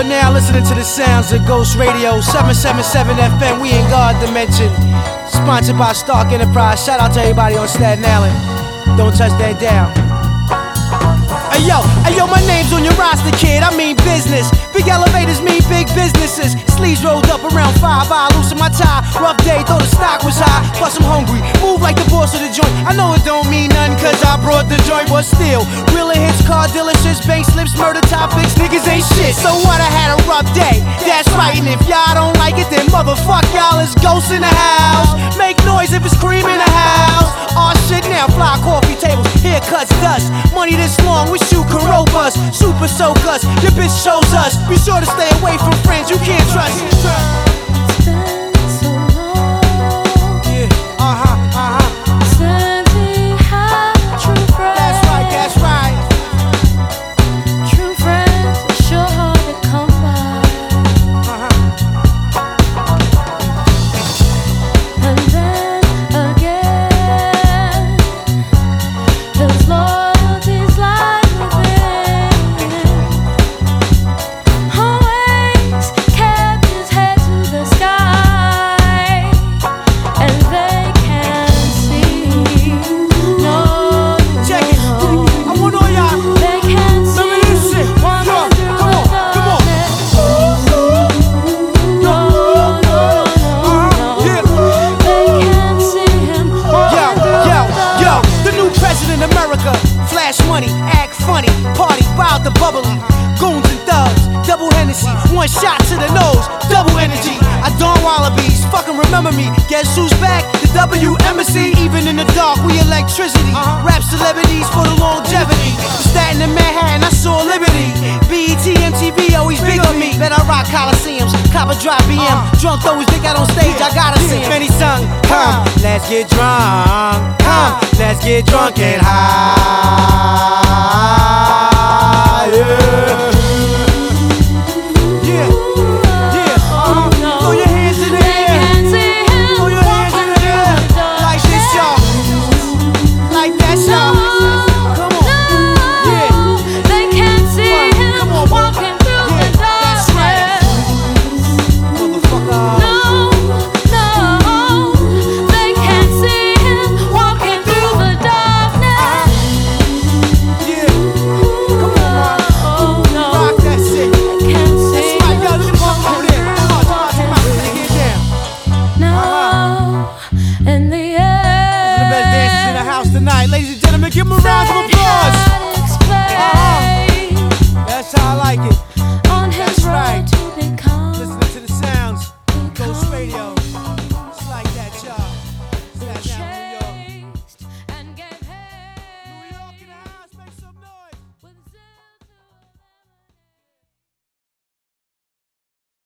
are now listening to the sounds of Ghost Radio 777 FM. We in God Dimension. Sponsored by Stark Enterprise. Shout out to everybody on Staten Island. Don't touch that down. Ayo, my name's on your roster, kid. I mean business. Big elevators mean big businesses. Sleeves rolled up around 5. I loosen my tie. Rough day, thought the stock was high. Plus I'm hungry. Move like the boss of the joint. I know it don't mean nothing, cause I brought the joint, but still. Realer hits, car dealerships, bank slips, murder topics. Niggas ain't shit. So what? I had a rough day. That's right. And if y'all don't like it, then motherfuck y'all. It's ghosts in the house. Make noise if it's cream in the house. Aw shit now. Fly coffee tables, haircuts, dust. Money this long, wish you could rope us. Super soak us. Your bitch shows us. Be sure to stay away from friends you can't trust. It's been so long. Yeah, Since we had true friends. That's right. True friends are sure hard to come by. And then again, those loyalties lie within. Always kept his head to the sky, and they can't see. No, Check it. I want all y'all. they can't see. Remember this shit. One Yo, man through come on, the come on. darkness. No, Yeah. they can't see him. One man through Yo, the new president of America. Flash money, act funny, party, wild the bubbly. Goons and thugs, double Hennessy, one shot to the nose, double energy. I don wallabies, fucking remember me. Guess who's back? The WMSC. Even in the dark, we electricity. Rap celebrities for the longevity. Staten and Manhattan, I saw liberty. BET, MTV, always big on me. Bet I rock Coliseums, cop a drop BM. Drunk throw his dick out on stage, I gotta see him. And he sung, come, let's get drunk. Come, let's get drunk and high.